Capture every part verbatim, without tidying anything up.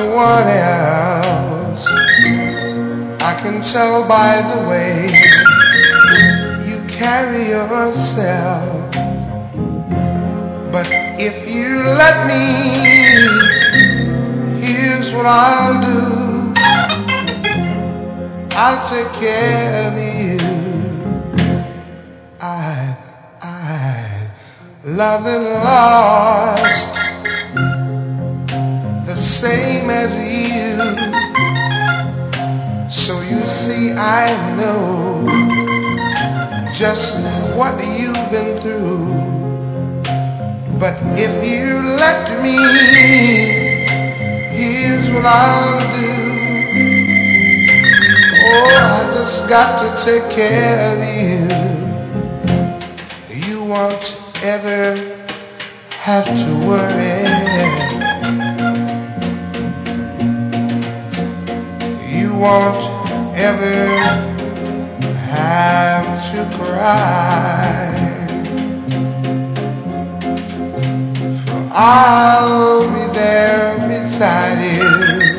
one else. I can tell by the way you carry yourself. But if you let me, here's what I'll do. I'll take care of you. I, I loved and lost the same as you. So you see, I know just what you've been through. But if you let me, here's what I'll do. Oh, I just got to take care of you. You won't ever have to worry. You won't ever have to cry. For I'll be there beside you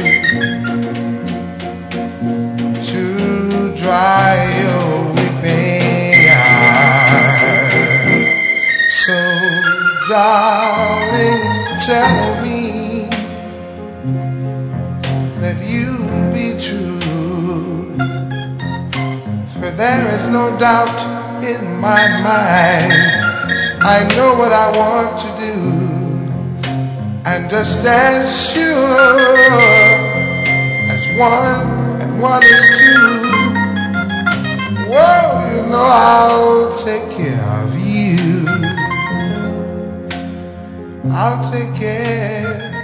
to dry your weeping eyes. So, darling, tell me that you'll be true, for there is no doubt in my mind. I know what I want to do, and just as sure as one and one is two, whoa, you know I'll take care of you. I'll take care